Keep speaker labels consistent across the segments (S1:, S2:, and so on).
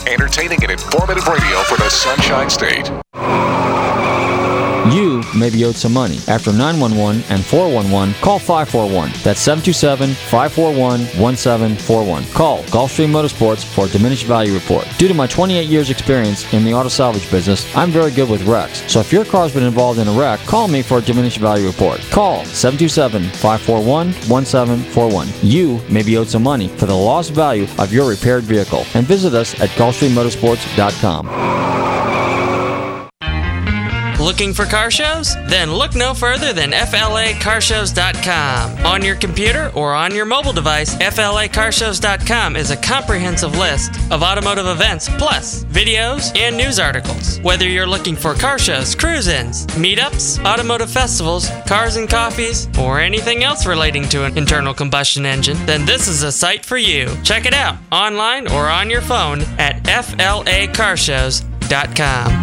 S1: Entertaining and informative radio for the Sunshine State.
S2: You may be owed some money. After 911 and 411, call 541. That's 727-541-1741. Call Gulfstream Motorsports for a diminished value report. Due to my 28 years experience in the auto salvage business, I'm very good with wrecks. So if your car's been involved in a wreck, call me for a diminished value report. Call 727-541-1741. You may be owed some money for the lost value of your repaired vehicle. And visit us at GulfstreamMotorsports.com.
S3: Looking for car shows? Then look no further than FLACarshows.com. On your computer or on your mobile device, FLACarshows.com is a comprehensive list of automotive events, plus videos and news articles. Whether you're looking for car shows, cruise-ins, meetups, automotive festivals, cars and coffees, or anything else relating to an internal combustion engine, then this is a site for you. Check it out online or on your phone at FLACarshows.com.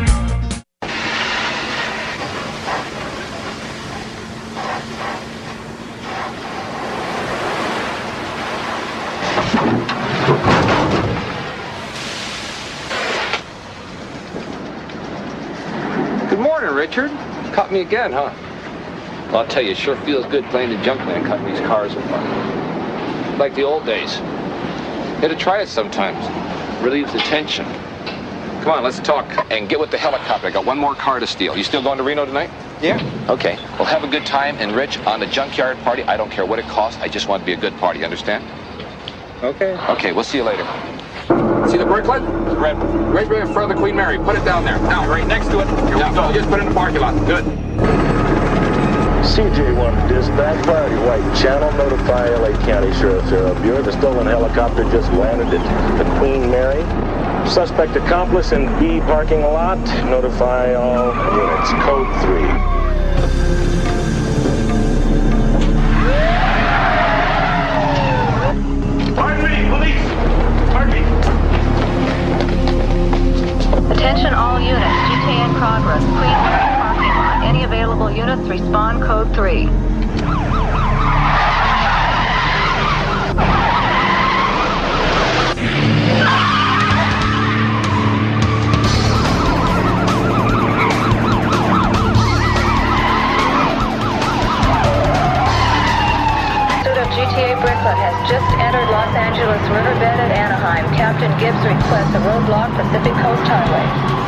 S4: Good morning, Richard. Caught me again, huh? Well, I'll tell you, it sure feels good playing the junkman, cutting these cars apart. Like the old days. You had to try it sometimes. Relieves the tension. Come on, let's talk and get with the helicopter. I got one more car to steal. You still going to Reno tonight? Yeah. Okay. Well, have a good time. And Rich, on the junkyard party, I don't care what it costs. I just want it to be a good party. You understand? Okay. Okay, we'll see you later. See the Brooklyn? Right in front of the Queen Mary. Put it down there. Now, right next to it. Here we go. Just put it in the parking lot. Good.
S5: CJ1 dispatch, priority white channel, notify LA County Sheriff's Bureau. The stolen helicopter just landed at the Queen Mary. Suspect accomplice in B parking lot. Notify all units. Code 3.
S6: Pardon me, police! Pardon me.
S7: Attention all units, GTA in progress. Queen Mary parking lot. Any available units respond code 3. GTA Bricklet has just entered Los Angeles Riverbed at Anaheim. Captain Gibbs requests a roadblock Pacific Coast Highway.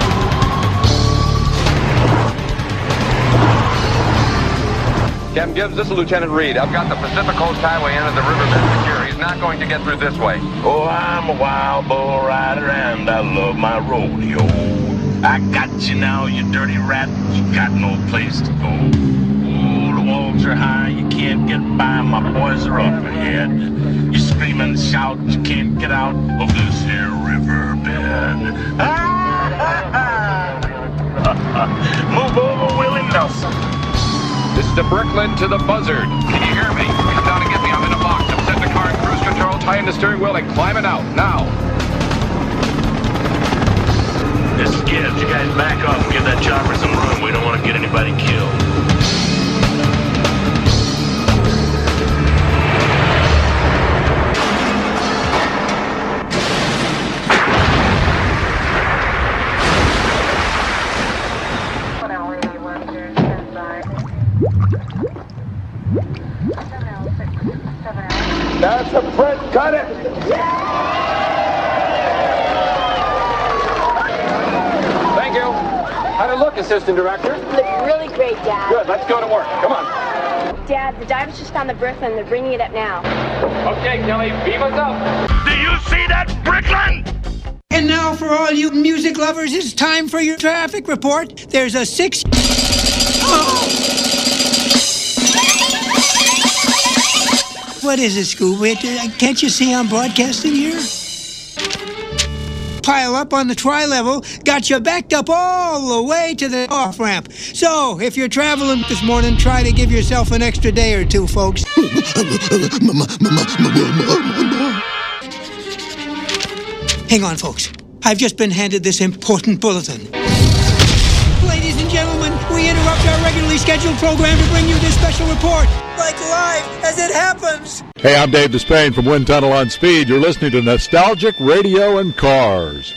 S4: Captain Gibbs, this is Lieutenant Reed. I've got the Pacific Coast Highway into the riverbed secure. He's not going to get through this way.
S6: Oh, I'm a wild bull rider and I love my rodeo. I got you now, you dirty rat. You got no place to go. Oh, the walls are high, you can't get by. My boys are up ahead. You scream and shout, you can't get out of this here riverbed. Move over, Willie Nelson.
S4: This is the Brooklyn to the Buzzard. Can you hear me? Come down and get me. I'm in a box. I'm setting the car in cruise control, tying the steering wheel, and climbing out. Now.
S6: This is Gibbs. You guys back off and give that chopper some room. We don't want to get anybody killed.
S5: That's a print. Cut it.
S4: Thank you. How'd it look, Assistant Director?
S8: Looked really great, Dad.
S4: Good. Let's go to work. Come on.
S8: Dad, the divers just found the Brooklyn. They're bringing it up now.
S4: Okay, Kelly. Beam us up.
S6: Do you see that, Brooklyn?
S9: And now for all you music lovers, it's time for your traffic report. There's a 6... Oh. What is it, Scooby? Can't you see I'm broadcasting here? Pile up on the tri-level got you backed up all the way to the off-ramp. So, if you're traveling this morning, try to give yourself an extra day or two, folks. Hang on, folks. I've just been handed this important bulletin. Ladies and gentlemen, we interrupt interrupt our regularly scheduled program to bring you this special report, like live as it happens.
S10: Hey, I'm Dave Despain from Wind Tunnel on Speed. You're listening to Nostalgic Radio and Cars.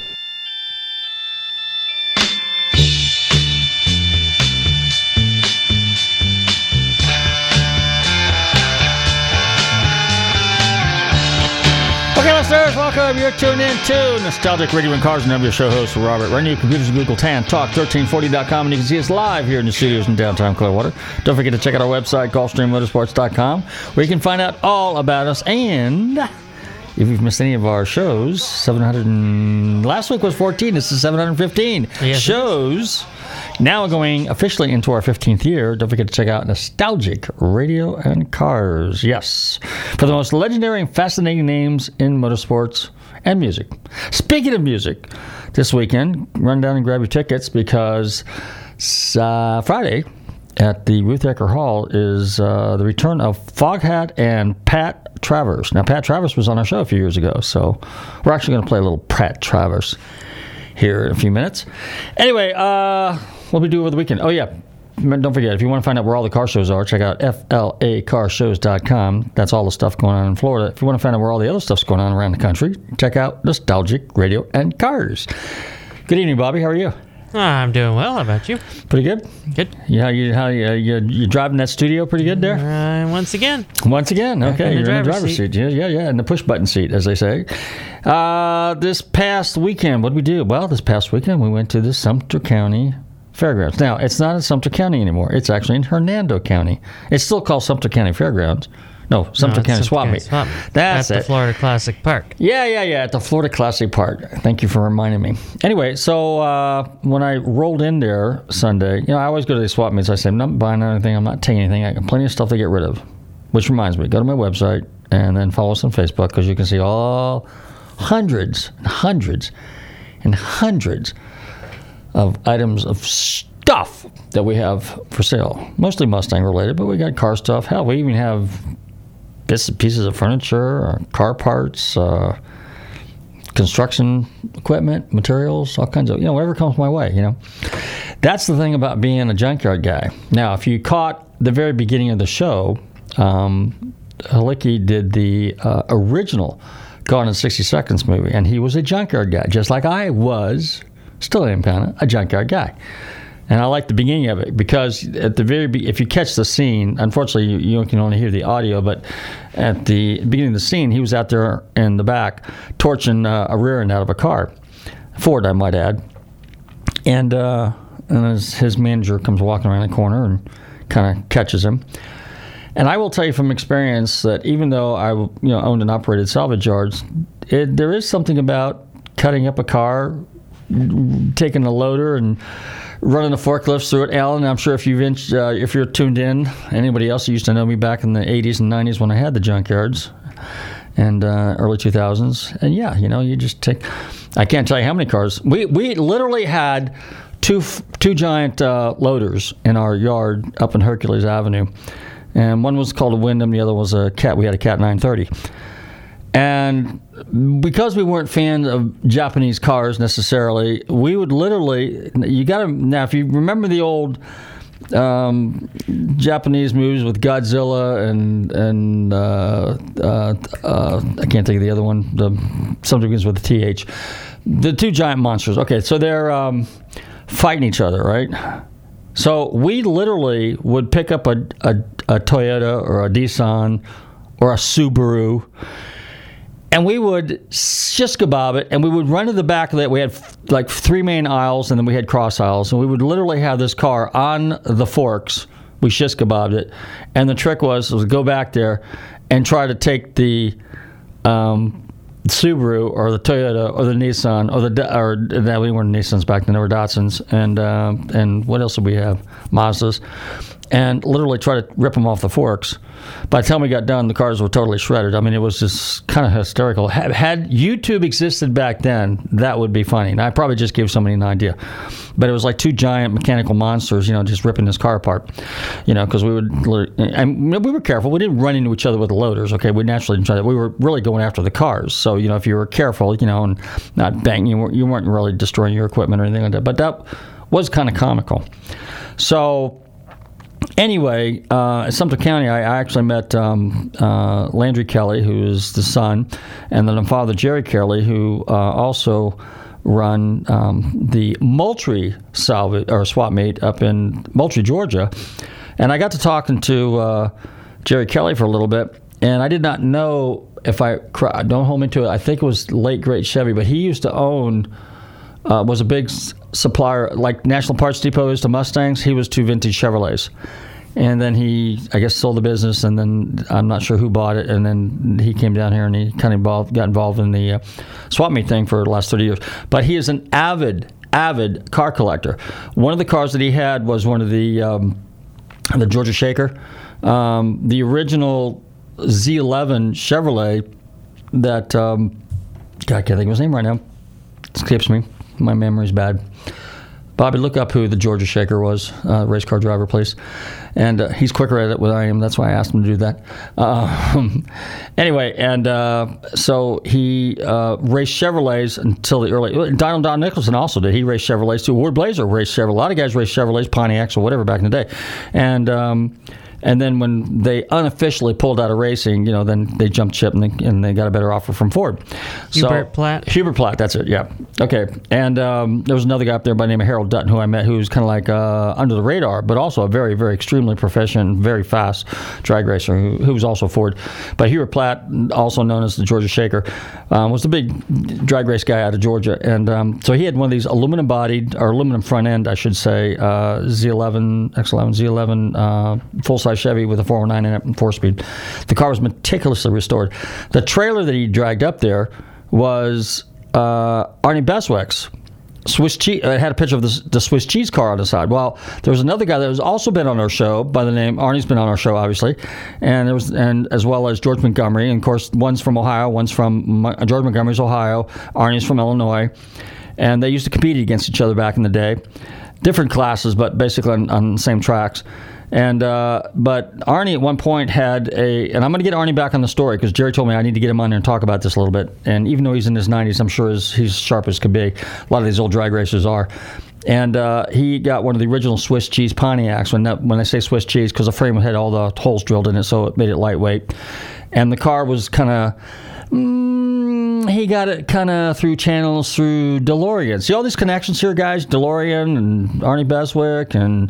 S2: Okay, listeners, welcome. You're tuned in to Nostalgic Radio and Cars, and I'm your show host, Robert Rennie. Computers and Google Tan Talk 1340.com, and you can see us live here in the studios in downtown Clearwater. Don't forget to check out our website, GulfstreamMotorsports.com, where you can find out all about us. And if you've missed any of our shows, last week was 14. This is 715 shows. Now going officially into our 15th year. Don't forget to check out Nostalgic Radio and Cars. Yes, for the most legendary and fascinating names in motorsports and music. Speaking of music, this weekend, run down and grab your tickets because Friday at the Ruth Ecker Hall is the return of Foghat and Pat Travers. Now, Pat Travers was on our show a few years ago, so we're actually going to play a little Pat Travers here in a few minutes. Anyway, what we do over the weekend? Oh, yeah. Don't forget, if you want to find out where all the car shows are, check out FLAcarshows.com. That's all the stuff going on in Florida. If you want to find out where all the other stuff's going on around the country, check out Nostalgic Radio and Cars. Good evening, Bobby. How are you?
S3: I'm doing well. How about you?
S2: Pretty good.
S3: Good.
S2: Yeah, you driving that studio pretty good there?
S3: Once again.
S2: Okay. You're in the driver's seat. Yeah, in the push-button seat, as they say. This past weekend, what did we do? Well, this past weekend, we went to the Sumter County Fairgrounds. Now, it's not in Sumter County anymore. It's actually in Hernando County. It's still called Sumter County Fairgrounds. No, Sumter County Swap Meet. That's
S3: at the Florida Classic Park.
S2: Yeah, at the Florida Classic Park. Thank you for reminding me. Anyway, so when I rolled in there Sunday, I always go to these swap meets. I say, I'm not buying anything. I'm not taking anything. I got plenty of stuff to get rid of. Which reminds me, go to my website and then follow us on Facebook because you can see all hundreds and hundreds and hundreds of items of stuff that we have for sale. Mostly Mustang related, but we got car stuff. Hell, we even have bits and pieces of furniture, car parts, construction equipment, materials, all kinds of, whatever comes my way, That's the thing about being a junkyard guy. Now, if you caught the very beginning of the show, Halicki did the original Gone in 60 Seconds movie, and he was a junkyard guy, just like I was, still am kind of, a junkyard guy. And I like the beginning of it because at the if you catch the scene, unfortunately you can only hear the audio, but at the beginning of the scene, he was out there in the back torching a rear end out of a car, Ford, I might add. And as his manager comes walking around the corner and kind of catches him. And I will tell you from experience that even though I owned and operated salvage yards, there is something about cutting up a car, taking a loader and running the forklifts through it. Alan, I'm sure if you're tuned in, anybody else who used to know me back in the 80s and 90s when I had the junkyards and early 2000s. And you just take, I can't tell you how many cars. We literally had two giant loaders in our yard up in Hercules Avenue. And one was called a Wyndham, the other was a Cat. We had a Cat 930. And because we weren't fans of Japanese cars necessarily, we would literally, now if you remember the old Japanese movies with Godzilla and I can't think of the other one, something begins with a TH, the two giant monsters. Okay, so they're fighting each other, right? So we literally would pick up a Toyota or a Nissan or a Subaru, and we would shish kebab it, and we would run to the back of it. We had like 3 main aisles, and then we had cross aisles, and we would literally have this car on the forks. We shish kebabbed it, and the trick was go back there and try to take the Subaru or the Toyota or the Nissan or we weren't Nissans back then, they were Datsuns, and what else did we have? Mazdas, and literally try to rip them off the forks. By the time we got done, the cars were totally shredded. I mean, it was just kind of hysterical. Had YouTube existed back then, that would be funny. And I probably just gave somebody an idea. But it was like two giant mechanical monsters, just ripping this car apart. Because we were careful. We didn't run into each other with the loaders, okay? We naturally didn't try that. We were really going after the cars. So, if you were careful, and not bang, you weren't really destroying your equipment or anything like that. But that was kind of comical. So Anyway, in Sumter County, I actually met Landry Kelly, who is the son, and then the father, Jerry Kelly, who also run the Moultrie swap meet up in Moultrie, Georgia. And I got to talking to Jerry Kelly for a little bit, and I did not know don't hold me to it, I think it was late great Chevy, but he used to own, was a big supplier, like National Parts Depot is to Mustangs, he was to vintage Chevrolets. And then he, I guess, sold the business, and then I'm not sure who bought it, and then he came down here and he kind of got involved in the swap meet thing for the last 30 years. But he is an avid car collector. One of the cars that he had was one of the Georgia Shaker, the original Z11 Chevrolet that, God, I can't think of his name right now. It escapes me. My memory's bad. Bobby, look up who the Georgia Shaker was, race car driver, please. And he's quicker at it than I am. That's why I asked him to do that. Anyway, and so he raced Chevrolets until the early... Don Nicholson also did. He raced Chevrolets too. Ward Blazer raced Chevrolet. A lot of guys raced Chevrolets, Pontiacs, or whatever back in the day. And then when they unofficially pulled out of racing, then they jumped ship and they got a better offer from Ford.
S3: Hubert
S2: Platt, that's it, yeah. Okay. And there was another guy up there by the name of Harold Dutton who I met, who was kind of like under the radar, but also a very, very extremely proficient, very fast drag racer who was also Ford. But Hubert Platt, also known as the Georgia Shaker, was the big drag race guy out of Georgia. And so he had one of these aluminum front end, I should say, Z11, X11, Z11 full-size Chevy with a 409 in it and 4-speed. The car was meticulously restored. The trailer that he dragged up there was Arnie Beswick's Swiss cheese. It had a picture of the Swiss cheese car on the side. Well, there was another guy that was also been on our show by the name Arnie's been on our show, obviously, and as well as George Montgomery. And of course, one's from Ohio, one's from George Montgomery's Ohio, Arnie's from Illinois, and they used to compete against each other back in the day. Different classes, but basically on the same tracks. And but Arnie at one point had and I'm going to get Arnie back on the story because Jerry told me I need to get him on there and talk about this a little bit. And even though he's in his 90s, I'm sure he's sharp as could be. A lot of these old drag racers are. And he got one of the original Swiss cheese Pontiacs. When I say Swiss cheese, because the frame had all the holes drilled in it, so it made it lightweight. And the car was kind of... he got it kind of through channels through DeLorean. See all these connections here, guys? DeLorean and Arnie Beswick and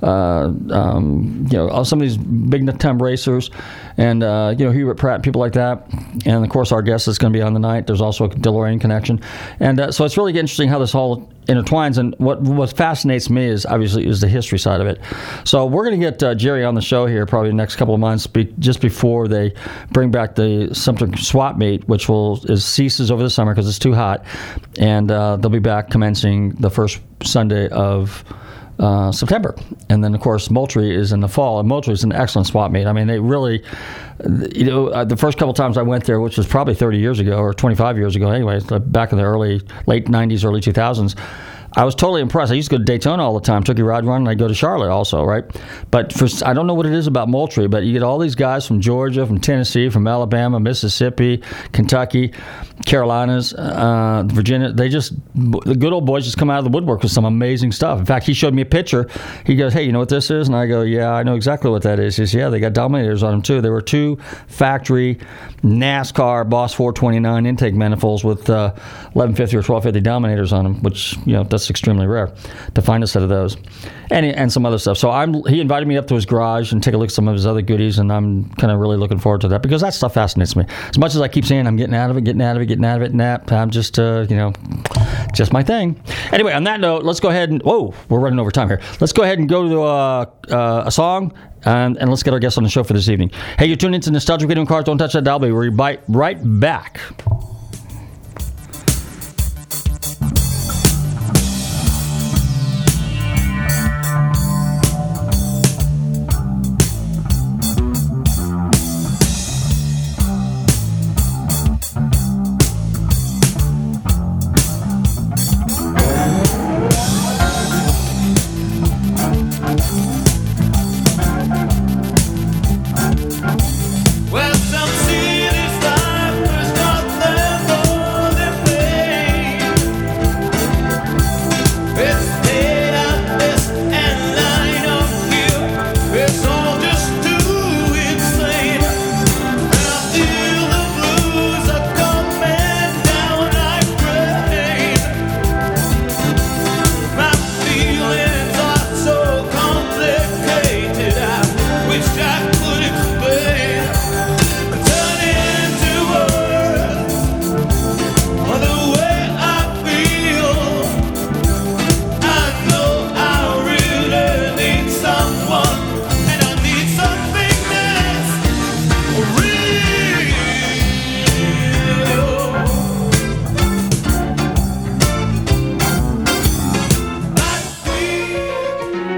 S2: some of these big time racers and Hubert Pratt, people like that. And of course, our guest is going to be on the night. There's also a DeLorean connection, and so it's really interesting how this all intertwines. And what fascinates me is obviously the history side of it. So we're going to get Jerry on the show here probably the next couple of months, just before they bring back the Sumter Swap Meet, which ceases over the summer because it's too hot, and they'll be back commencing the first Sunday of September. And then, of course, Moultrie is in the fall, and Moultrie is an excellent swap meet. I mean, they really, the first couple times I went there, which was probably 30 years ago or 25 years ago anyway, back in the late 90s, early 2000s, I was totally impressed. I used to go to Daytona all the time, Turkey Ride Run, and I'd go to Charlotte also, right? But I don't know what it is about Moultrie, but you get all these guys from Georgia, from Tennessee, from Alabama, Mississippi, Kentucky, Carolinas, Virginia. The good old boys just come out of the woodwork with some amazing stuff. In fact, he showed me a picture. He goes, "Hey, you know what this is?" And I go, "Yeah, I know exactly what that is." He says, "Yeah, they got Dominators on them too." There were 2 factory NASCAR Boss 429 intake manifolds with 1150 or 1250 Dominators on them, which, that's extremely rare to find a set of those, and some other stuff. So he invited me up to his garage and take a look at some of his other goodies, and I'm kind of really looking forward to that because that stuff fascinates me. As much as I keep saying I'm getting out of it, I'm just just my thing. Anyway, on that note, let's go ahead and we're running over time here. Let's go ahead and go to a song. And let's get our guest on the show for this evening. Hey, you're tuned into Nostalgic Radio and Cars. Don't touch that dial. We'll be right back.
S11: Well, some cities life was not there.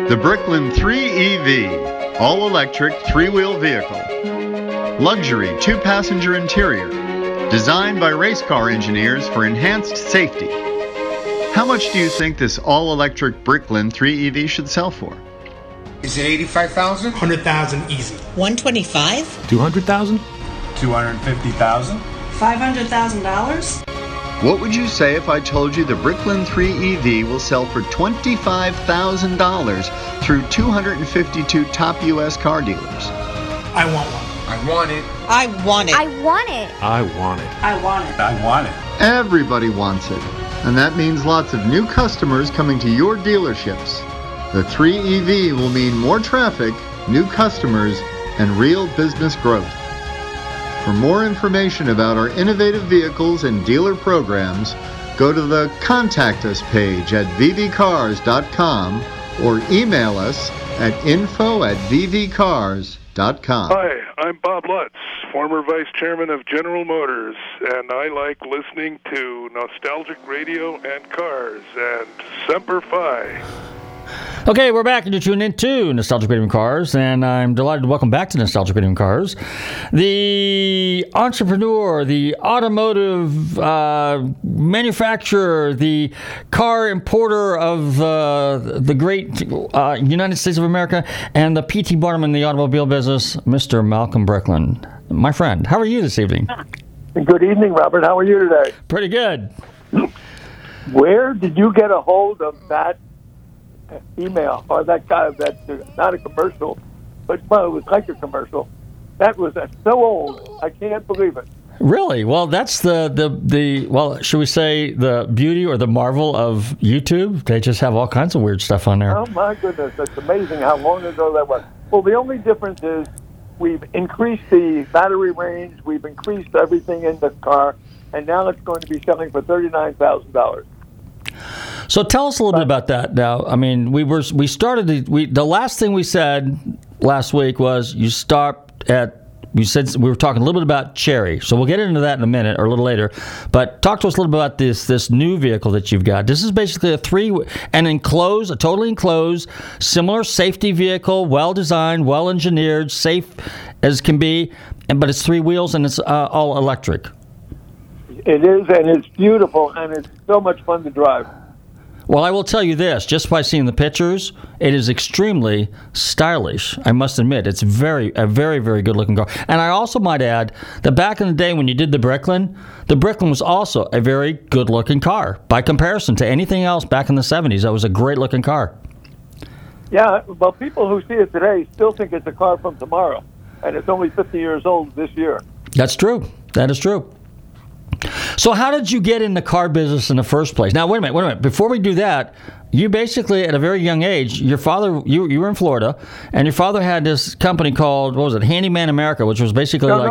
S11: The Bricklin 3 EV, all-electric three-wheel vehicle. Luxury two-passenger interior, designed by race car engineers for enhanced safety. How much do you think this all-electric Bricklin 3 EV should sell for?
S12: Is it 85,000?
S13: 100,000 easy.
S14: 125?
S13: 200,000?
S12: 250,000?
S14: $500,000?
S11: What would you say if I told you the Bricklin 3 EV will sell for $25,000 through 252 top U.S. car dealers?
S13: I want one.
S12: I want it.
S14: I want it.
S8: I want it.
S13: I want it.
S14: I want it.
S12: I want it.
S11: Everybody wants it. And that means lots of new customers coming to your dealerships. The 3 EV will mean more traffic, new customers, and real business growth. For more information about our innovative vehicles and dealer programs, go to the Contact Us page at vvcars.com or email us at info@vvcars.com.
S15: Hi, I'm Bob Lutz, former vice chairman of General Motors, and I like listening to Nostalgic Radio and Cars and Semper Fi.
S2: Okay, we're back, and you're tuned into Nostalgic Radio and Cars, and I'm delighted to welcome back to Nostalgic Radio and Cars the entrepreneur, the automotive manufacturer, the car importer of the great United States of America, and the P.T. Barnum in the automobile business, Mr. Malcolm Bricklin. My friend, how are you this evening?
S16: Good evening, Robert. How are you today?
S2: Pretty good.
S16: Where did you get a hold of that email or that guy? That's not a commercial, but well, it was like a commercial. That was so old. I can't believe it.
S2: Really? Well, that's the well, should we say the beauty or the marvel of YouTube? They just have all kinds of weird stuff on there.
S16: Oh my goodness, that's amazing how long ago that was. Well, the only difference is we've increased the battery range, we've increased everything in the car, and now it's going to be selling for $39,000.
S2: So tell us a little bit about that. Now, I mean, we started the last thing we said last week was you stopped at. We said we were talking a little bit about Chery, so we'll get into that in a minute or a little later. But talk to us a little bit about this new vehicle that you've got. This is basically a totally enclosed, similar safety vehicle, well designed, well engineered, safe as can be, but it's 3 wheels and it's all electric.
S16: It is, and it's beautiful, and it's so much fun to drive.
S2: Well, I will tell you this, just by seeing the pictures, it is extremely stylish, I must admit. It's a very, very good-looking car. And I also might add that back in the day when you did the Bricklin was also a very good-looking car. By comparison to anything else back in the 70s, that was a great-looking car.
S16: Yeah, well, people who see it today still think it's a car from tomorrow, and it's only 50 years old this year.
S2: That's true. That is true. So how did you get in the car business in the first place? Now, wait a minute. Before we do that, you basically, at a very young age, your father, you were in Florida, and your father had this company called, what was it, Handyman America, which was basically
S16: No.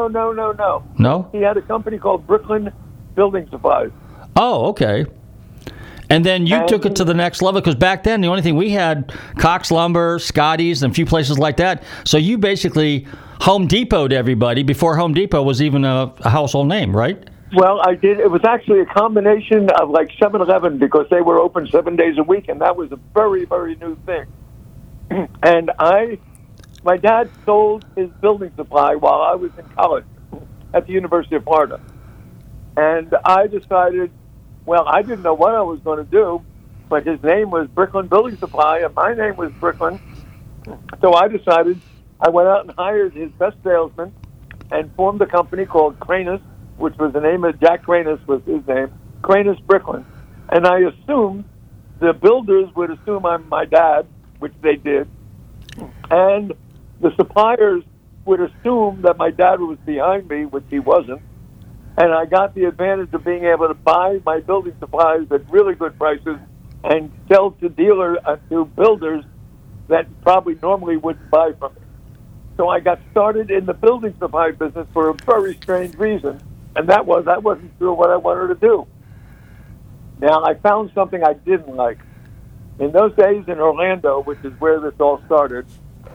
S16: No? He had a company called Bricklin Building Supplies.
S2: Oh, okay. And then you took it to the next level, because back then, the only thing we had, Cox Lumber, Scotty's, and a few places like that. So you basically Home Depot'd everybody before Home Depot was even a household name, right?
S16: Well, I did. It was actually a combination of like 7-Eleven because they were open 7 days a week, and that was a very, very new thing. And my dad sold his building supply while I was in college at the University of Florida. And I decided, well, I didn't know what I was going to do, but his name was Bricklin Building Supply, and my name was Bricklin. So I decided, I went out and hired his best salesman and formed a company called Cranus, which was the name of Jack Cranus was his name, Cranus Bricklin. And I assumed the builders would assume I'm my dad, which they did, and the suppliers would assume that my dad was behind me, which he wasn't. And I got the advantage of being able to buy my building supplies at really good prices and sell to to builders that probably normally wouldn't buy from me. So I got started in the building supply business for a very strange reason. And that was, I wasn't sure what I wanted to do. Now, I found something I didn't like. In those days in Orlando, which is where this all started,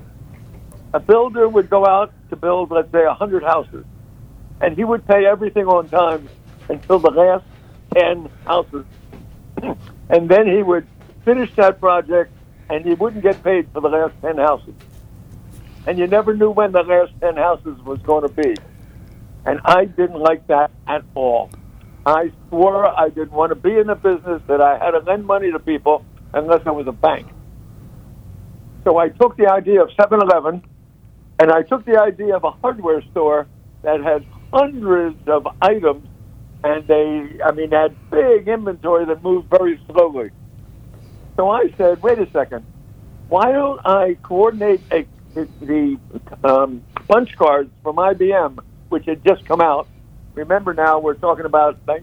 S16: a builder would go out to build, let's say, 100 houses. And he would pay everything on time until the last 10 houses. And then he would finish that project and you wouldn't get paid for the last 10 houses. And you never knew when the last 10 houses was going to be. And I didn't like that at all. I swore I didn't want to be in a business that I had to lend money to people unless I was a bank. So I took the idea of 7-Eleven, and I took the idea of a hardware store that had hundreds of items, and they had big inventory that moved very slowly. So I said, wait a second, why don't I coordinate the punch cards from IBM, which had just come out. Remember now, we're talking about I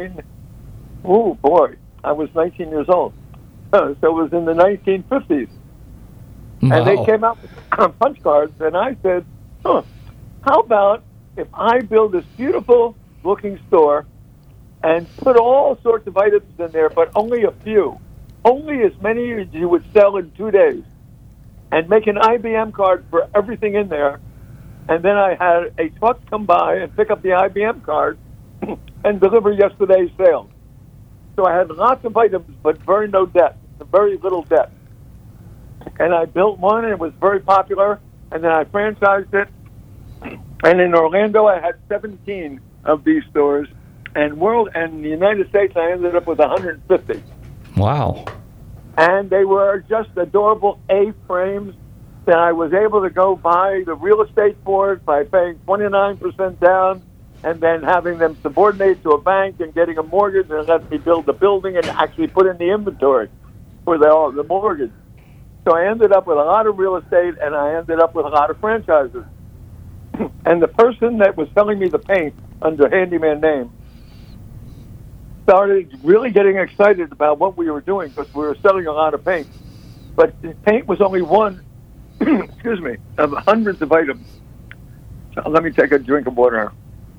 S16: was 19 years old. So it was in the 1950s.
S2: Wow.
S16: And they came out with punch cards, and I said, how about if I build this beautiful-looking store and put all sorts of items in there, but only a few, only as many as you would sell in 2 days, and make an IBM card for everything in there, and then I had a truck come by and pick up the IBM card and deliver yesterday's sales. So I had lots of items, but very little debt. And I built one, and it was very popular, and then I franchised it. And in Orlando, I had 17 of these stores, and in the United States, I ended up with 150.
S2: Wow.
S16: And they were just adorable A-frames that I was able to go buy the real estate for it by paying 29% down and then having them subordinate to a bank and getting a mortgage and let me build the building and actually put in the inventory for the mortgage. So I ended up with a lot of real estate, and I ended up with a lot of franchises. And the person that was selling me the paint under handyman name started really getting excited about what we were doing because we were selling a lot of paint. But the paint was only one, of hundreds of items. So let me take a drink of water.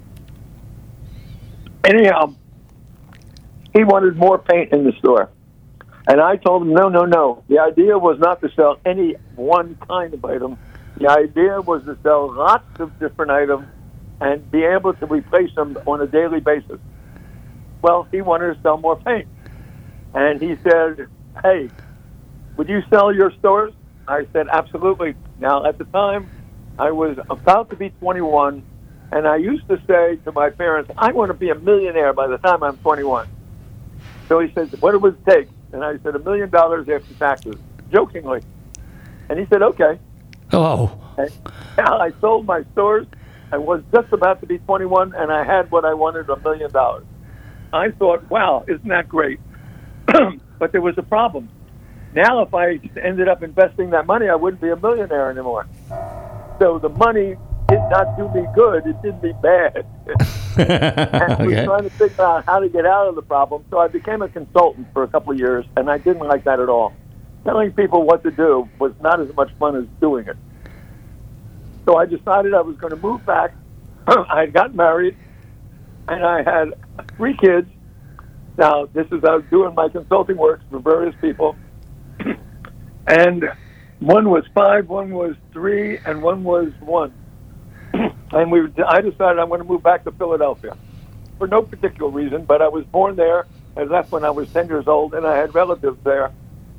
S16: Anyhow, he wanted more paint in the store. And I told him, no. The idea was not to sell any one kind of item. The idea was to sell lots of different items and be able to replace them on a daily basis. Well, he wanted to sell more paint. And he said, hey, would you sell your stores? I said, absolutely. Now, at the time, I was about to be 21, and I used to say to my parents, I want to be a millionaire by the time I'm 21. So he said, what would it take? And I said, $1 million after taxes, jokingly. And he said, okay.
S2: Oh.
S16: And now I sold my stores. I was just about to be 21, and I had what I wanted, $1 million. I thought, wow, isn't that great? But there was a problem. Now, if I ended up investing that money, I wouldn't be a millionaire anymore. So the money did not do me good. It did me bad. And I was trying to figure out how to get out of the problem. So I became a consultant for a couple of years, and I didn't like that at all. Telling people what to do was not as much fun as doing it. So I decided I was going to move back. I had gotten married, and I had 3 kids. Now, this is I was doing my consulting work for various people. And one was 5, one was 3, and one was 1. And I decided I want to move back to Philadelphia for no particular reason, but I was born there. I left when I was 10 years old, and I had relatives there.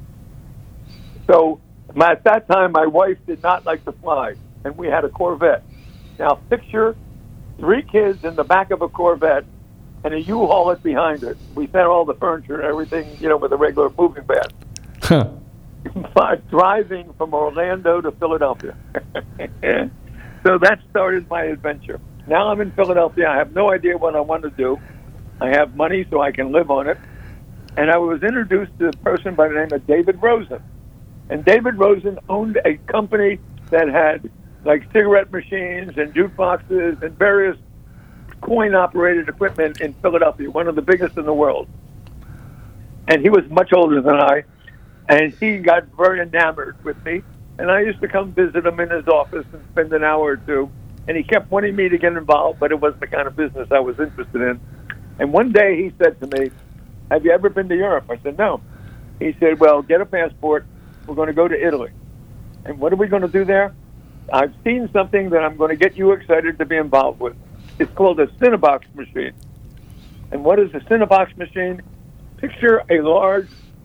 S16: So at that time, my wife did not like to fly, and we had a Corvette. Now, picture 3 kids in the back of a Corvette and a U-Haul behind it. We sent all the furniture and everything, with a regular moving van.
S2: Huh.
S16: Driving from Orlando to Philadelphia. So that started my adventure. Now I'm in Philadelphia. I have no idea what I want to do. I have money so I can live on it. And I was introduced to a person by the name of David Rosen. And David Rosen owned a company that had like cigarette machines and jukeboxes and various coin-operated equipment in Philadelphia, one of the biggest in the world. And he was much older than I. And he got very enamored with me. And I used to come visit him in his office and spend an hour or two. And he kept wanting me to get involved, but it wasn't the kind of business I was interested in. And one day he said to me, have you ever been to Europe? I said, no. He said, well, get a passport. We're going to go to Italy. And what are we going to do there? I've seen something that I'm going to get you excited to be involved with. It's called a Cinebox machine. And what is a Cinebox machine? Picture a large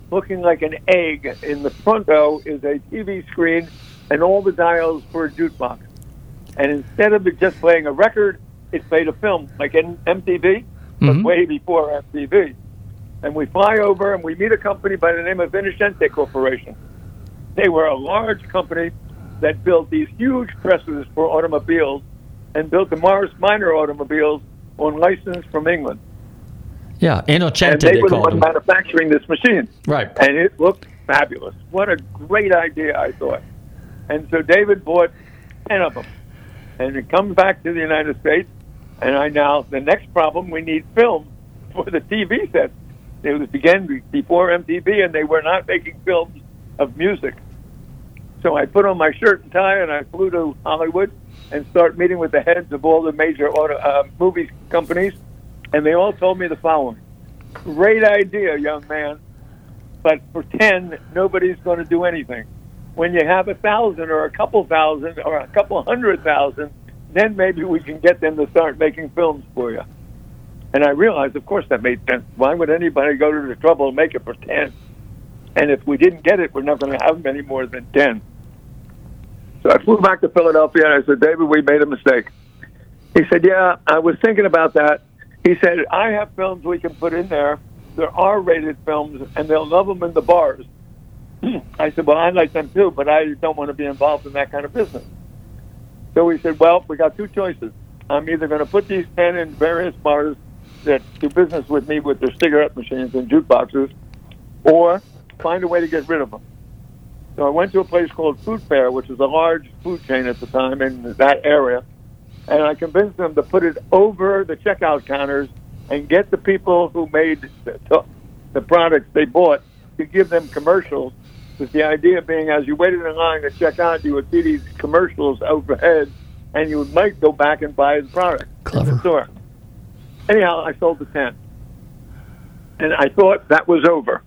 S16: looking like an egg. In the front, though, is a TV screen and all the dials for a jukebox. And instead of it just playing a record, it played a film, like in MTV, but way before MTV. And we fly over and we meet a company by the name of Inocente Corporation. They were a large company that built these huge presses for automobiles and built the Morris Minor automobiles on license from England.
S2: Yeah, Inocente,
S16: and they were the
S2: called
S16: one
S2: them.
S16: manufacturing this machine.
S2: Right.
S16: And it looked fabulous. What a great idea, I thought. And so David bought 10 of them. And it comes back to the United States, and the next problem, we need film for the TV sets. It was, again, before MTV, and they were not making films of music. So I put on my shirt and tie, and I flew to Hollywood and started meeting with the heads of all the major movie companies, and they all told me the following. Great idea, young man, but for 10, nobody's going to do anything. When you have 1,000 or a couple thousand or a couple 100,000, then maybe we can get them to start making films for you. And I realized, of course, that made sense. Why would anybody go to the trouble to make it for 10? And if we didn't get it, we're not going to have many more than 10. So I flew back to Philadelphia, and I said, David, we made a mistake. He said, yeah, I was thinking about that. He said, I have films we can put in there. There are rated films, and they'll love them in the bars. I said, well, I like them too, but I don't want to be involved in that kind of business. So he said, well, we got two choices. I'm either going to put these 10 in various bars that do business with me with their cigarette machines and jukeboxes, or find a way to get rid of them. So I went to a place called Food Fair, which is a large food chain at the time in that area, and I convinced them to put it over the checkout counters and get the people who made the products they bought to give them commercials, with the idea being as you waited in line to check out, you would see these commercials overhead, and you might go back and buy the product in the store. Anyhow, I sold the 10. And I thought that was over.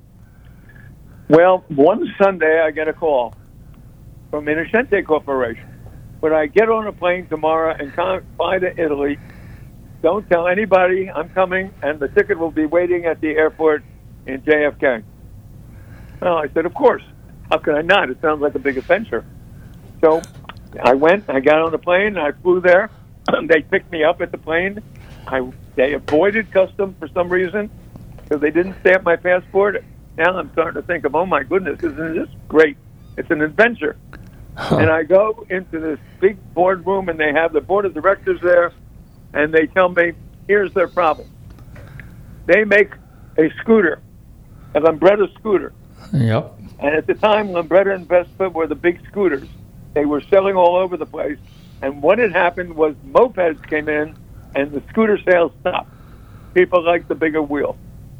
S16: Well, one Sunday I get a call from Inocente Corporation. When I get on a plane tomorrow and fly to Italy, don't tell anybody I'm coming, and the ticket will be waiting at the airport in JFK. Well, I said, of course. How could I not? It sounds like a big adventure. So I went, I got on the plane, I flew there. They picked me up at the plane. They avoided custom for some reason because they didn't stamp my passport. Now I'm starting to think of, oh my goodness, isn't this great? It's an adventure. And I go into this big boardroom, and they have the board of directors there, and they tell me, here's their problem. They make a scooter, a Lambretta scooter.
S2: Yep.
S16: And at the time, Lambretta and Vespa were the big scooters. They were selling all over the place. And what had happened was mopeds came in, and the scooter sales stopped. People liked the bigger wheel.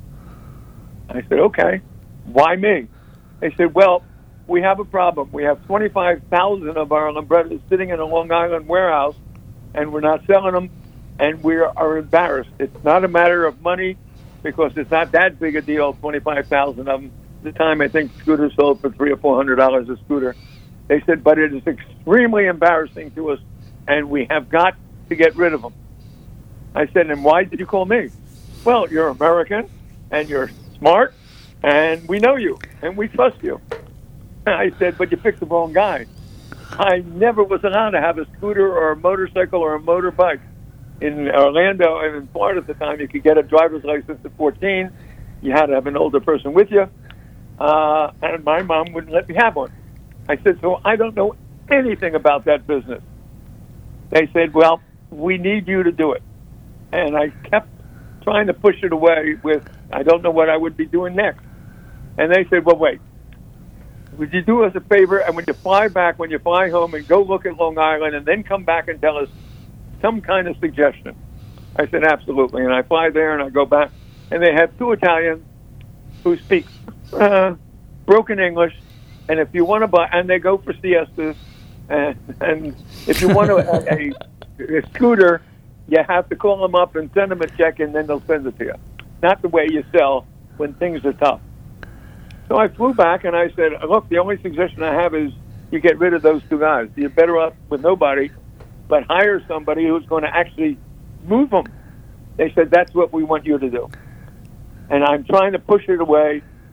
S16: I said, okay, why me? They said, well, we have a problem. We have 25,000 of our Lambrettas sitting in a Long Island warehouse, and we're not selling them, and we are embarrassed. It's not a matter of money, because it's not that big a deal, 25,000 of them. At the time, I think scooters sold for $300 or $400 a scooter. They said, but it is extremely embarrassing to us, and we have got to get rid of them. I said, and why did you call me? Well, you're American, and you're smart, and we know you, and we trust you. I said, but you picked the wrong guy. I never was allowed to have a scooter or a motorcycle or a motorbike. In Orlando and in Florida at the time, you could get a driver's license at 14. You had to have an older person with you. And my mom wouldn't let me have one. I said, so I don't know anything about that business. They said, well, we need you to do it. And I kept trying to push it away with, I don't know what I would be doing next. And they said, well, wait. Would you do us a favor, and when you fly back, when you fly home, and go look at Long Island, and then come back and tell us some kind of suggestion? I said, absolutely. And I fly there, and I go back, and they have two Italians who speak broken English, and if you want to buy, and they go for siestas, and if you want a scooter, you have to call them up and send them a check, and then they'll send it to you. Not the way you sell when things are tough. So I flew back, and I said, look, the only suggestion I have is you get rid of those two guys. You're better off with nobody, but hire somebody who's going to actually move them. They said, that's what we want you to do. And I'm trying to push it away.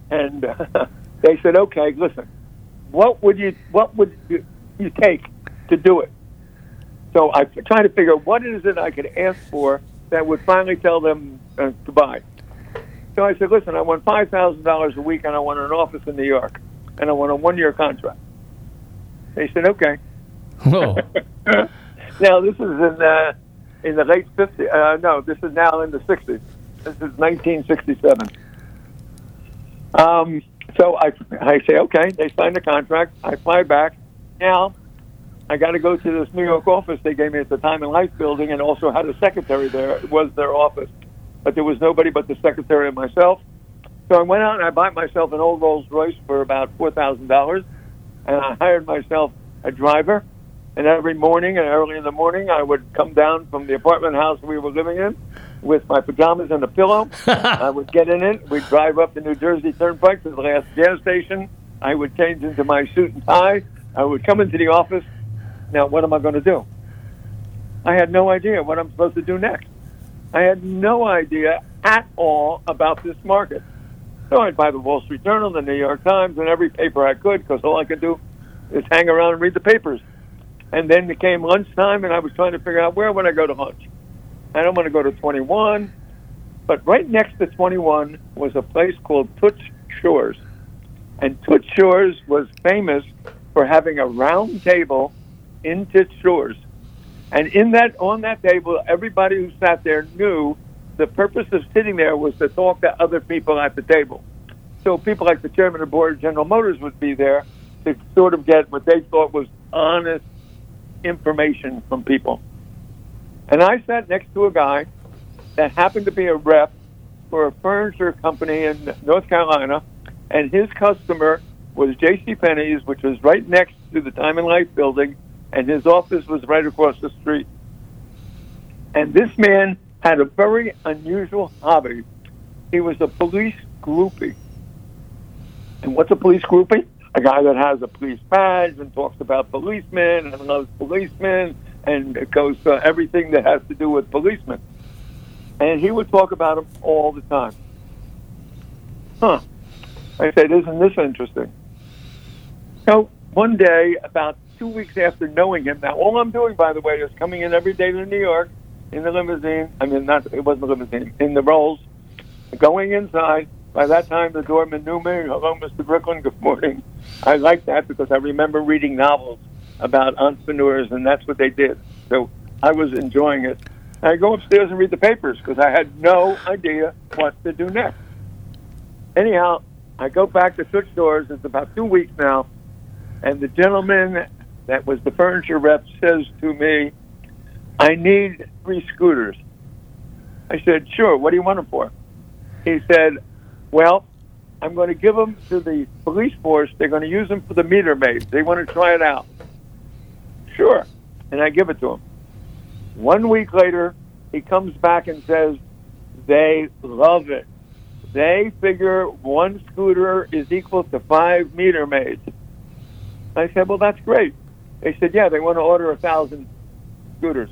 S16: And they said, okay, listen, what would you take to do it? So I tried to figure out what is it I could ask for that would finally tell them to buy. So I said, listen, I want $5,000 a week, and I want an office in New York, and I want a 1-year contract. They said, okay.
S2: Whoa.
S16: Now, this is in the late 50s. No, this is now in the 60s. This is 1967. So I say, okay. They signed the contract. I fly back. Now, I got to go to this New York office they gave me at the Time and Life building, and also had a secretary there. It was their office. But there was nobody but the secretary and myself. So I went out and I bought myself an old Rolls Royce for about $4,000, and I hired myself a driver. And every morning and early in the morning, I would come down from the apartment house we were living in with my pajamas and a pillow. I would get in it. We'd drive up the New Jersey Turnpike to the last gas station. I would change into my suit and tie. I would come into the office. Now, what am I going to do? I had no idea what I'm supposed to do next. I had no idea at all about this market. So I'd buy the Wall Street Journal, the New York Times, and every paper I could, because all I could do is hang around and read the papers. And then it came lunchtime, and I was trying to figure out where would I go to lunch. I don't want to go to 21, but right next to 21 was a place called Toots Shores. And Toots Shores was famous for having a round table in Toots Shores. And on that table, everybody who sat there knew the purpose of sitting there was to talk to other people at the table. So people like the chairman of the board of General Motors would be there to sort of get what they thought was honest information from people. And I sat next to a guy that happened to be a rep for a furniture company in North Carolina, and his customer was J.C. Penney's, which was right next to the Time and Life building, and his office was right across the street. And this man had a very unusual hobby. He was a police groupie. And what's a police groupie? A guy that has a police badge and talks about policemen and loves policemen and goes to everything that has to do with policemen. And he would talk about them all the time. I said, isn't this interesting? So one day, about 2 weeks after knowing him, now all I'm doing, by the way, is coming in every day to New York in the limousine. I mean, it wasn't a limousine, in the Rolls, going inside. By that time, the doorman knew me. Hello, Mr. Brooklyn. Good morning. I like that because I remember reading novels about entrepreneurs, and that's what they did. So I was enjoying it. I go upstairs and read the papers because I had no idea what to do next. Anyhow, I go back to Toots Shores. It's about 2 weeks now, and the gentleman that was the furniture rep says to me, I need 3 scooters. I said, sure, what do you want them for? He said, well, I'm going to give them to the police force. They're going to use them for the meter maids. They want to try it out. Sure. And I give it to him. 1 week later, he comes back and says, they love it. They figure 1 scooter is equal to 5 meter maids. I said, well, that's great. They said, yeah, they want to order 1,000 scooters.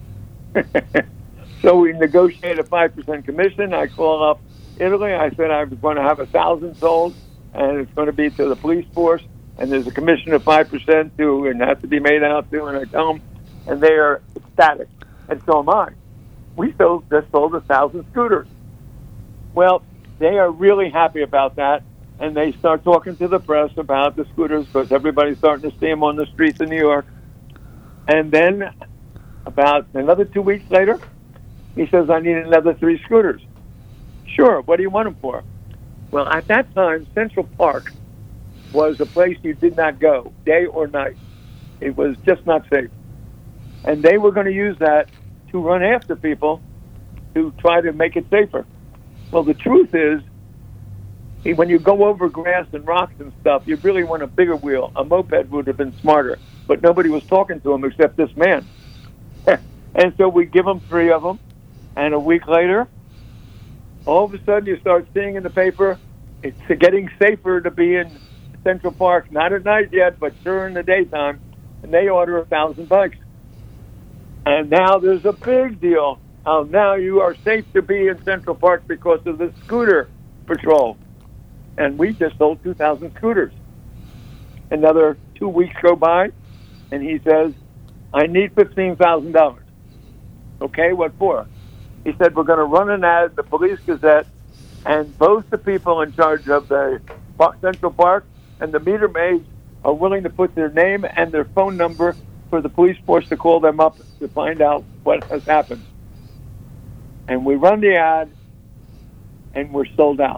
S16: So we negotiate a 5% commission. I call up Italy. I said I was going to have 1,000 sold, and it's going to be to the police force, and there's a commission of 5% too, and it has to be made out to, and I tell them, and they are ecstatic, and so am I. We just sold 1,000 scooters. Well, they are really happy about that, and they start talking to the press about the scooters because everybody's starting to see them on the streets of New York. And then about another 2 weeks later, he says, I need another 3 scooters. Sure, what do you want them for? Well, at that time, Central Park was a place you did not go, day or night. It was just not safe. And they were going to use that to run after people to try to make it safer. Well, the truth is, when you go over grass and rocks and stuff, you really want a bigger wheel. A moped would have been smarter. But nobody was talking to him except this man. And so we give him 3 of them. And a week later, all of a sudden you start seeing in the paper, it's getting safer to be in Central Park. Not at night yet, but sure in the daytime. And they order 1,000 bikes. And now there's a big deal. Now you are safe to be in Central Park because of the scooter patrol. and we just sold 2,000 scooters. Another 2 weeks go by, and he says, I need $15,000. Okay, what for? He said, we're going to run an ad in the Police Gazette, and both the people in charge of the Central Park and the meter maids are willing to put their name and their phone number for the police force to call them up to find out what has happened. And we run the ad, and we're sold out.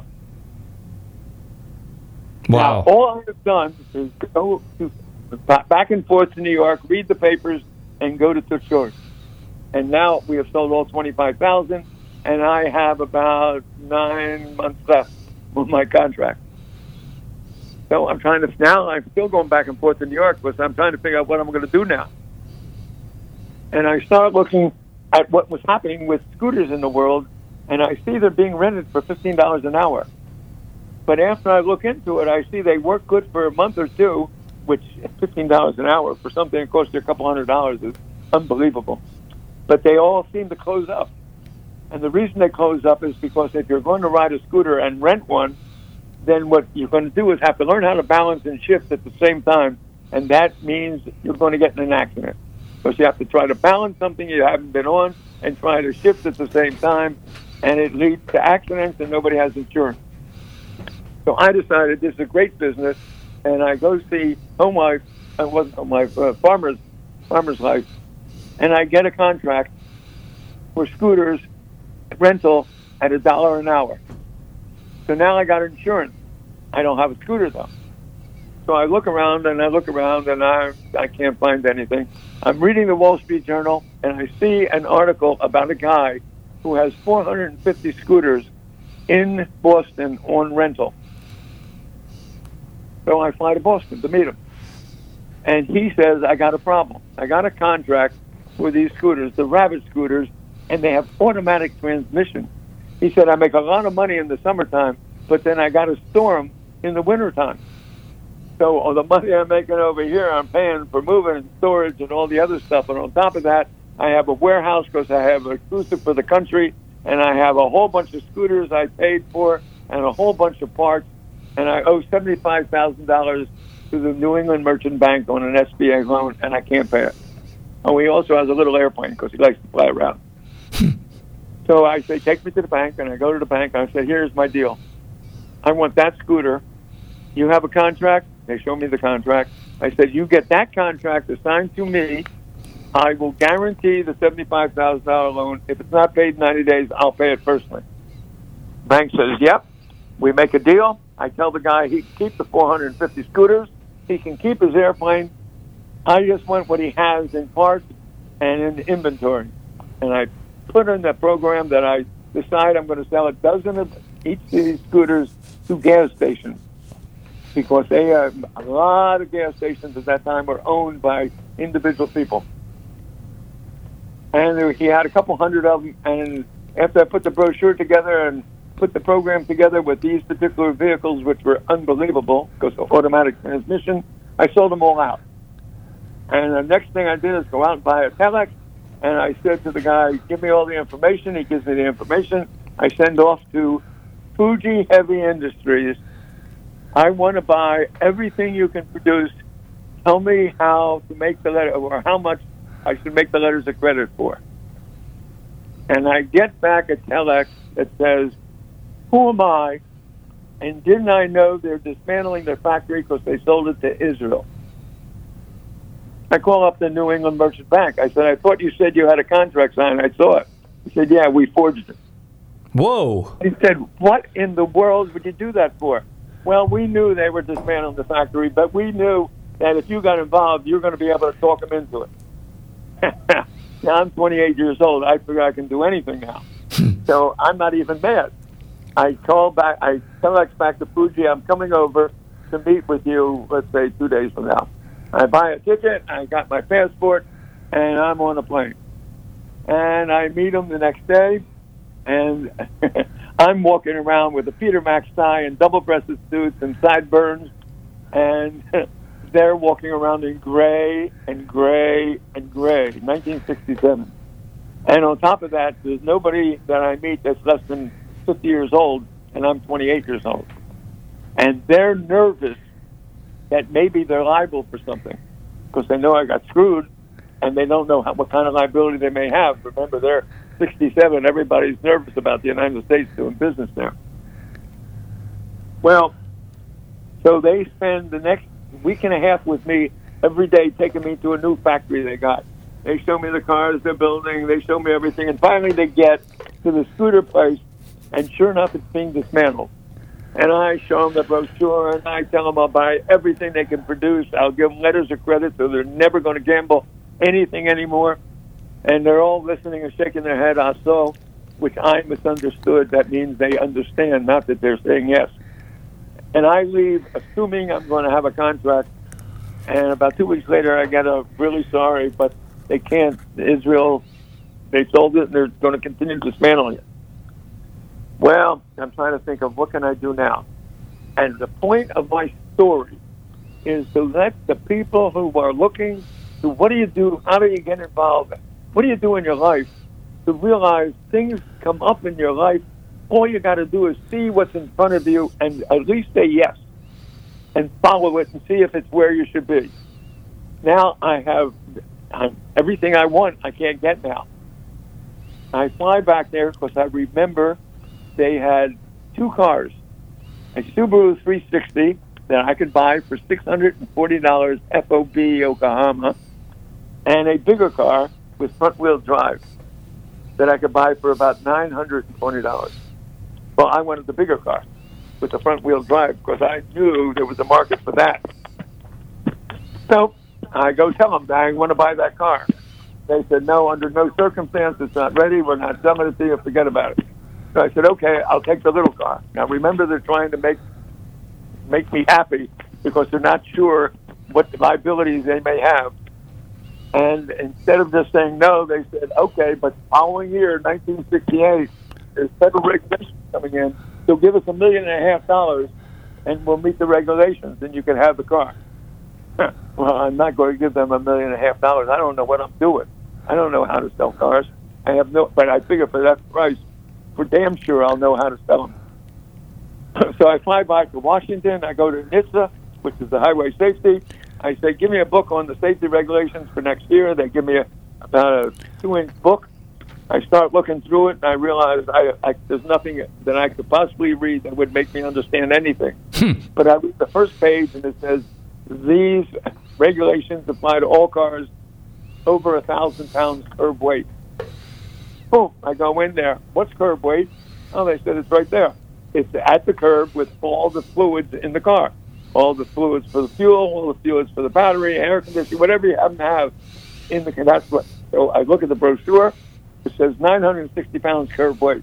S2: Wow.
S16: Now, all I've done is go to, back and forth to New York, read the papers, and go to Tushore. And now we have sold all 25,000, and I have about 9 months left with my contract. So I'm still going back and forth to New York because I'm trying to figure out what I'm going to do now. And I start looking at what was happening with scooters in the world, and I see they're being rented for $15 an hour. But after I look into it, I see they work good for a month or two, which $15 an hour for something that costs you a couple $100 is unbelievable. But they all seem to close up. And the reason they close up is because if you're going to ride a scooter and rent one, then what you're going to do is have to learn how to balance and shift at the same time. And that means you're going to get in an accident. Because you have to try to balance something you haven't been on and try to shift at the same time. And it leads to accidents and nobody has insurance. So I decided this is a great business. And I go see Farmer's Life. And I get a contract for scooters rental at $1 an hour. So now I got insurance. I don't have a scooter though. So I look around and I can't find anything. I'm reading the Wall Street Journal and I see an article about a guy who has 450 scooters in Boston on rental. So I fly to Boston to meet him. And he says, I got a problem. I got a contract for these scooters, the Rabbit scooters, and they have automatic transmission. He said, I make a lot of money in the summertime, but then I got to store them in the wintertime. So all the money I'm making over here, I'm paying for moving and storage and all the other stuff. And on top of that, I have a warehouse because I have an exclusive for the country, and I have a whole bunch of scooters I paid for and a whole bunch of parts, and I owe $75,000 to the New England Merchant Bank on an SBA loan, and I can't pay it. Oh, he also has a little airplane because he likes to fly around. So I say, take me to the bank, and I go to the bank, and I say, here's my deal. I want that scooter. You have a contract? They show me the contract. I said, you get that contract assigned to me. I will guarantee the $75,000 loan. If it's not paid in 90 days, I'll pay it personally. Bank says, yep. We make a deal. I tell the guy he can keep the 450 scooters. He can keep his airplane. I just want what he has in parts and in inventory. And I put in the program that I decide I'm going to sell a dozen of each of these scooters to gas stations. Because a lot of gas stations at that time were owned by individual people. And he had a couple hundred of them. And after I put the brochure together and put the program together with these particular vehicles, which were unbelievable because of automatic transmission, I sold them all out. And the next thing I did is go out and buy a Telex. And I said to the guy, give me all the information. He gives me the information. I send off to Fuji Heavy Industries. I want to buy everything you can produce. Tell me how to make the letter, or how much I should make the letters of credit for. And I get back a telex that says, who am I? And didn't I know they're dismantling their factory because they sold it to Israel? I call up the New England Merchant Bank. I said, I thought you said you had a contract signed. I saw it. He said, yeah, we forged it.
S2: Whoa.
S16: He said, what in the world would you do that for? Well, we knew they were dismantling the factory, but we knew that if you got involved, you're going to be able to talk them into it. Now, I'm 28 years old. I figure I can do anything now. So I'm not even mad. I call back, I telex back to Fuji, I'm coming over to meet with you, let's say 2 days from now. I buy a ticket, I got my passport, and I'm on a plane. And I meet them the next day, and I'm walking around with a Peter Max tie and double-breasted suits and sideburns, and they're walking around in gray and gray and gray, 1967. And on top of that, there's nobody that I meet that's less than 50 years old, and I'm 28 years old. And they're nervous that maybe they're liable for something because they know I got screwed, and they don't know what kind of liability they may have. Remember, they're 67. Everybody's nervous about the United States doing business there. Well, so they spend the next week and a half with me every day, taking me to a new factory they got. They show me the cars they're building. They show me everything. And finally they get to the scooter place, and sure enough, it's being dismantled. And I show them the brochure, and I tell them I'll buy everything they can produce. I'll give them letters of credit so they're never going to gamble anything anymore. And they're all listening and shaking their head, so, which I misunderstood. That means they understand, not that they're saying yes. And I leave assuming I'm going to have a contract. And about 2 weeks later, I get a really sorry, but they can't. Israel, they sold it, and they're going to continue dismantling it. Well, I'm trying to think of what can I do now. And the point of my story is to let the people who are looking to what do you do, how do you get involved, what do you do in your life, to realize things come up in your life. All you got to do is see what's in front of you and at least say yes and follow it and see if it's where you should be. Now I have everything I want I can't get now. I fly back there because I remember they had two cars, a Subaru 360 that I could buy for $640 FOB Yokohama, and a bigger car with front-wheel drive that I could buy for about $920. Well, I wanted the bigger car with the front-wheel drive because I knew there was a market for that. So I go tell them I want to buy that car. They said, no, under no circumstance, it's not ready, we're not selling it to you, forget about it. So I said, okay, I'll take the little car. Now remember, they're trying to make me happy because they're not sure what liabilities they may have. And instead of just saying no, they said, okay, but following year, 1968, there's federal regulations coming in. So give us $1.5 million and we'll meet the regulations and you can have the car. Well, I'm not going to give them $1.5 million. I don't know what I'm doing. I don't know how to sell cars. But I figure for that price, for damn sure I'll know how to sell them. So I fly back to Washington. I go to NHTSA, which is the highway safety. I say, give me a book on the safety regulations for next year. They give me about a 2-inch book. I start looking through it, and I realize there's nothing that I could possibly read that would make me understand anything. But I read the first page, and it says, these regulations apply to all cars over 1,000 pounds curb weight. Boom, I go in there. What's curb weight? Oh, they said it's right there. It's at the curb with all the fluids in the car. All the fluids for the fuel, all the fluids for the battery, air conditioning, whatever you happen to have in the car. That's what. So I look at the brochure. It says 960 pounds curb weight.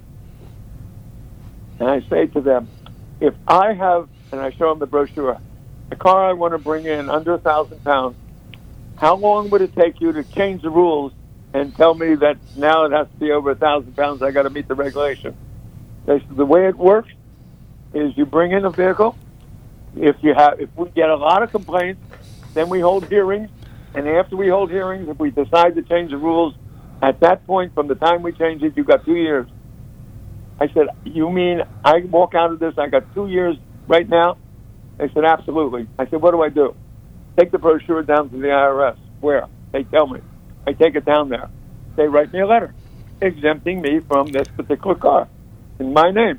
S16: And I say to them, if I have, and I show them the brochure, the car I want to bring in under 1,000 pounds, how long would it take you to change the rules and tell me that now it has to be over 1,000 pounds, I got to meet the regulation? They said, the way it works is you bring in a vehicle. If we get a lot of complaints, then we hold hearings. And after we hold hearings, if we decide to change the rules, at that point, from the time we change it, you got 2 years. I said, you mean I walk out of this, I got 2 years right now? They said, absolutely. I said, what do I do? Take the brochure down to the IRS. Where? They tell me. I take it down there. They write me a letter exempting me from this particular car in my name.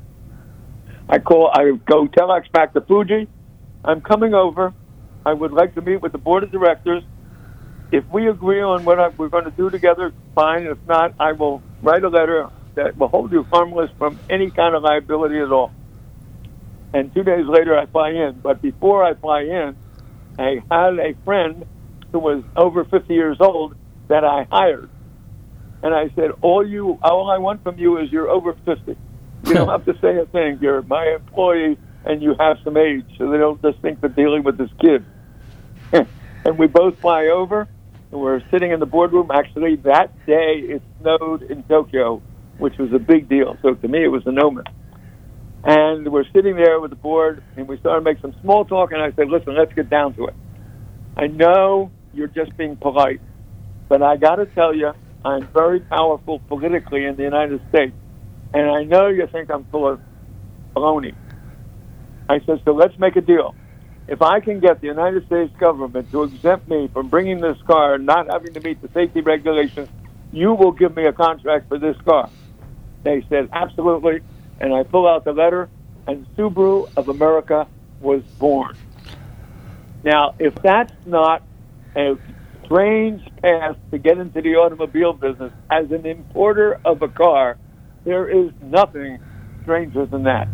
S16: I go telex back to Fuji. I'm coming over. I would like to meet with the board of directors. If we agree on what we're going to do together, fine. If not, I will write a letter that will hold you harmless from any kind of liability at all. And 2 days later, I fly in. But before I fly in, I had a friend who was over 50 years old that I hired. And I said, all I want from you is you're over 50. You don't have to say a thing. You're my employee, and you have some age, so they don't just think they're dealing with this kid. And we both fly over, and we're sitting in the boardroom. Actually, that day it snowed in Tokyo, which was a big deal. So to me, it was an omen. And we're sitting there with the board, and we started to make some small talk, and I said, listen, let's get down to it. I know you're just being polite, but I got to tell you, I'm very powerful politically in the United States. And I know you think I'm full of baloney. I said, so let's make a deal. If I can get the United States government to exempt me from bringing this car and not having to meet the safety regulations, you will give me a contract for this car. They said, absolutely. And I pull out the letter, and Subaru of America was born. Now, if that's not a strange path to get into the automobile business as an importer of a car, there is nothing stranger than that.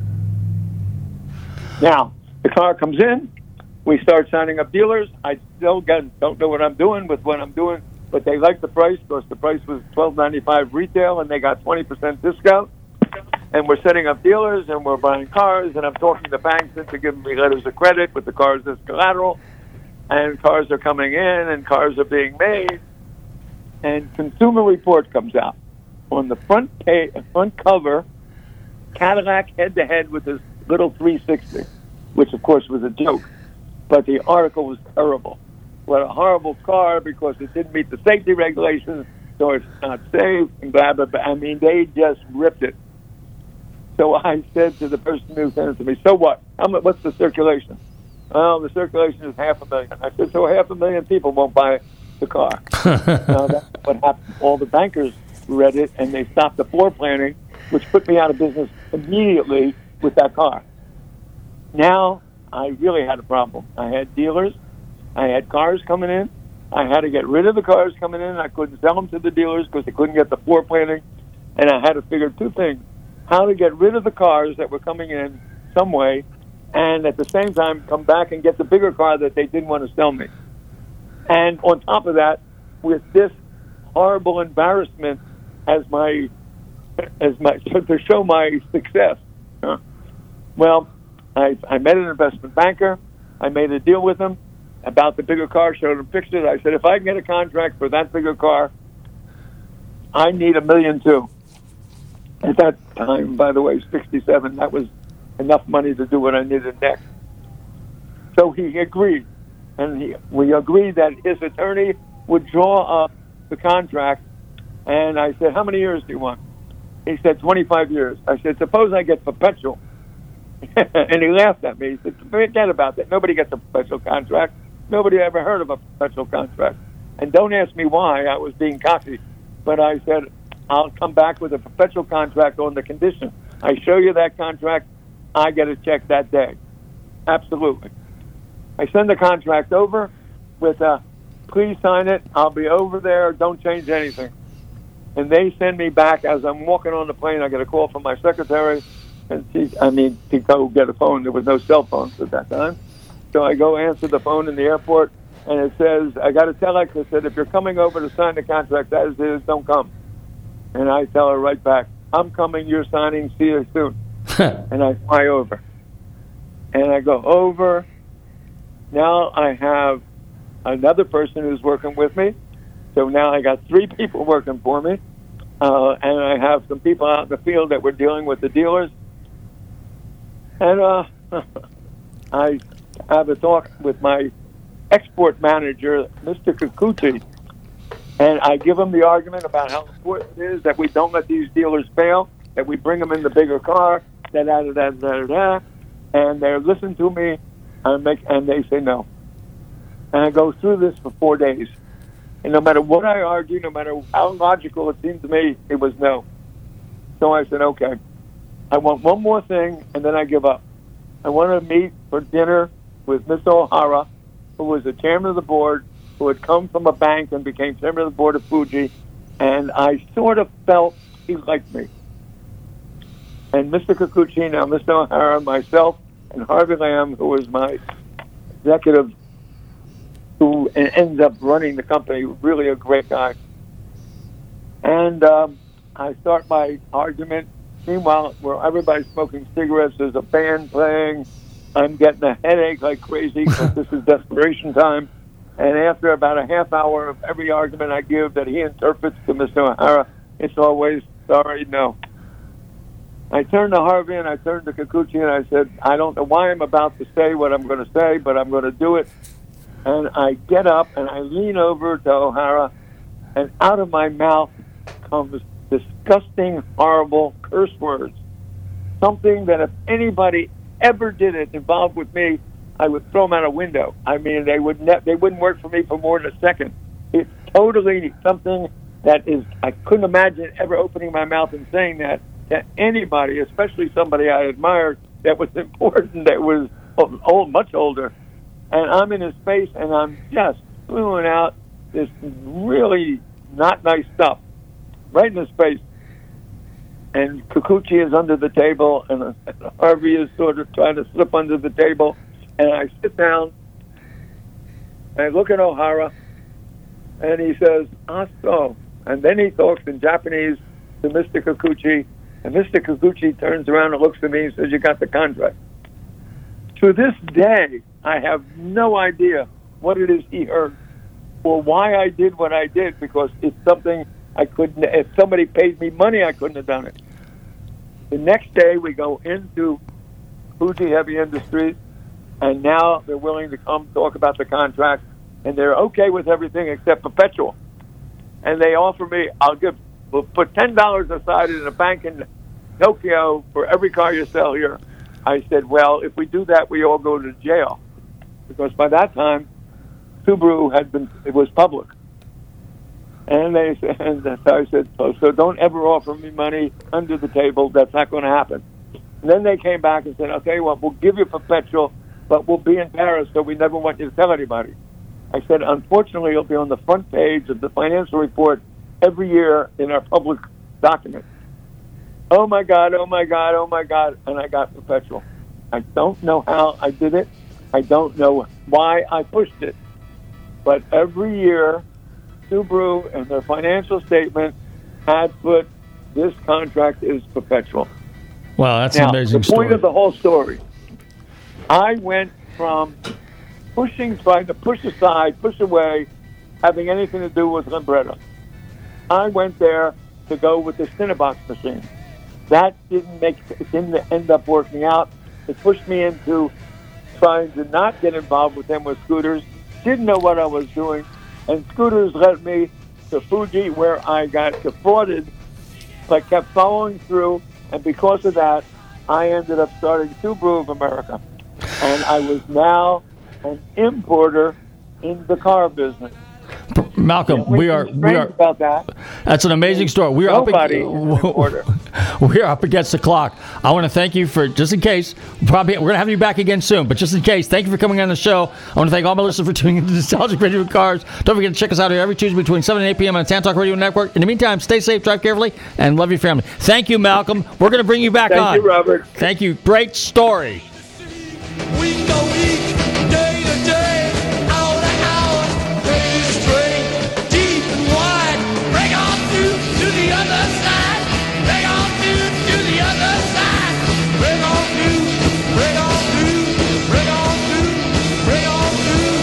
S16: Now, the car comes in. We start signing up dealers. I still don't know what I'm doing with what I'm doing, but they like the price because the price was $12.95 retail, and they got 20% discount. And we're setting up dealers, and we're buying cars, and I'm talking to banks into giving me letters of credit with the cars as collateral, and cars are coming in, and cars are being made. And Consumer Report comes out. On the front cover, Cadillac head-to-head with this little 360, which, of course, was a joke. But the article was terrible. What a horrible car because it didn't meet the safety regulations, so it's not safe, and blah, blah, blah. I mean, they just ripped it. So I said to the person who sent it to me, so what? What's the circulation? Well, the circulation is 500,000. I said, so 500,000 people won't buy the car. Now, that's what happened. All the bankers read it, and they stopped the floor planning, which put me out of business immediately with that car. Now, I really had a problem. I had dealers. I had cars coming in. I had to get rid of the cars coming in. I couldn't sell them to the dealers because they couldn't get the floor planning. And I had to figure two things. How to get rid of the cars that were coming in some way, and at the same time come back and get the bigger car that they didn't want to sell me. And on top of that, with this horrible embarrassment as to show my success. Well, I met an investment banker. I made a deal with him about the bigger car, showed him pictures. I said, if I can get a contract for that bigger car, I need $1 million too. At that time, by the way, 67, that was enough money to do what I needed next. So he agreed. And we agreed that his attorney would draw up the contract. And I said, how many years do you want? He said, 25 years. I said, suppose I get perpetual. And he laughed at me. He said, forget about that. Nobody gets a perpetual contract. Nobody ever heard of a perpetual contract. And don't ask me why. I was being cocky. But I said, I'll come back with a perpetual contract on the condition. I show you that contract, I get a check that day. Absolutely. I send the contract over with a, please sign it. I'll be over there. Don't change anything. And they send me back as I'm walking on the plane. I get a call from my secretary. And to go get a phone. There was no cell phones at that time. So I go answer the phone in the airport, and it says, I got a telex that said, if you're coming over to sign the contract as is, don't come. And I tell her right back, I'm coming, you're signing, see you soon. And I fly over. And I go over. Now I have another person who's working with me. So now I got 3 people working for me. And I have some people out in the field that we're dealing with the dealers. And I have a talk with my export manager, Mr. Kikuchi, and I give him the argument about how important it is that we don't let these dealers fail, that we bring them in the bigger car, and they listen to me, and they say no. And I go through this for 4 days. And no matter what I argue, no matter how logical it seemed to me, it was no. So I said, okay, I want one more thing, and then I give up. I want to meet for dinner with Mr. O'Hara, who was the chairman of the board, who had come from a bank and became chairman of the board of Fuji, and I sort of felt he liked me. And Mr. Kikuchi, now Mr. O'Hara, myself, and Harvey Lamb, who was my executive, who ends up running the company, really a great guy. And I start my argument. Meanwhile, where everybody's smoking cigarettes, there's a band playing. I'm getting a headache like crazy because this is desperation time. And after about a half hour of every argument I give that he interprets to Mr. O'Hara, it's always, sorry, no. I turned to Harvey and I turned to Kikuchi and I said, I don't know why I'm about to say what I'm going to say, but I'm going to do it. And I get up and I lean over to O'Hara, and out of my mouth comes disgusting, horrible curse words. Something that if anybody ever did it involved with me, I would throw them out a window. I mean, they wouldn't work for me for more than a second. It's totally something that is, I couldn't imagine ever opening my mouth and saying that to anybody, especially somebody I admired that was important, that was much older. And I'm in his face, and I'm just spewing out this really not nice stuff right in his face. And Kikuchi is under the table, and Harvey is sort of trying to slip under the table. And I sit down, and I look at O'Hara, and he says, "So." And then he talks in Japanese to Mr. Kikuchi, and Mr. Kikuchi turns around and looks at me and says, "You got the contract." To this day, I have no idea what it is he heard or why I did what I did, because it's something I couldn't, if somebody paid me money, I couldn't have done it. The next day, we go into Fuji Heavy Industries, and now they're willing to come talk about the contract, and they're okay with everything except perpetual. And they offer me, we'll put $10 aside in a bank in Tokyo for every car you sell here. I said, well, if we do that, we all go to jail. Because by that time, Subaru it was public. And they said, and so I said, so don't ever offer me money under the table. That's not going to happen. And then they came back and said, okay, well, we'll give you perpetual, but we'll be embarrassed, so we never want you to tell anybody. I said, unfortunately, it'll be on the front page of the financial report every year in our public document. Oh, my God, oh, my God, oh, my God. And I got perpetual. I don't know how I did it. I don't know why I pushed it. But every year, Subaru and their financial statement had put this contract is perpetual.
S2: Wow, that's an amazing story.
S16: The point of the whole story, I went from trying to push aside, push away, having anything to do with Lambretta. I went there to go with the Cinnabox machine. That didn't end up working out. It pushed me into trying to not get involved with them with scooters. Didn't know what I was doing. And scooters led me to Fuji, where I got defrauded, but kept following through. And because of that, I ended up starting Subaru of America. And I was now an importer in the car business.
S2: Malcolm, we are
S16: about that.
S2: That's an amazing story. We are up against the clock. I want to thank you for, just in case, we're going to have you back again soon, but just in case, thank you for coming on the show. I want to thank all my listeners for tuning into Nostalgic Radio Cars. Don't forget to check us out here every Tuesday between 7 and 8 p.m. on Tan Talk Radio Network. In the meantime, stay safe, drive carefully, and love your family. Thank you, Malcolm. We're going to bring you back on.
S16: Thank you, Robert.
S2: Thank you. Great story.
S17: We go week, day to day, hour to hour, ready straight, deep and wide. Break on through to the other side. Break on through to the other side. Break on through, break on through, break on through, break on through.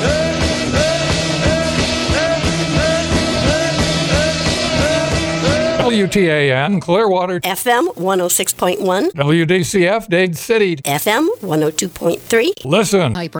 S18: WTAN, Clearwater.
S19: FM 106.1.
S18: WDCF, Dade City.
S19: FM 102.3.
S18: Listen.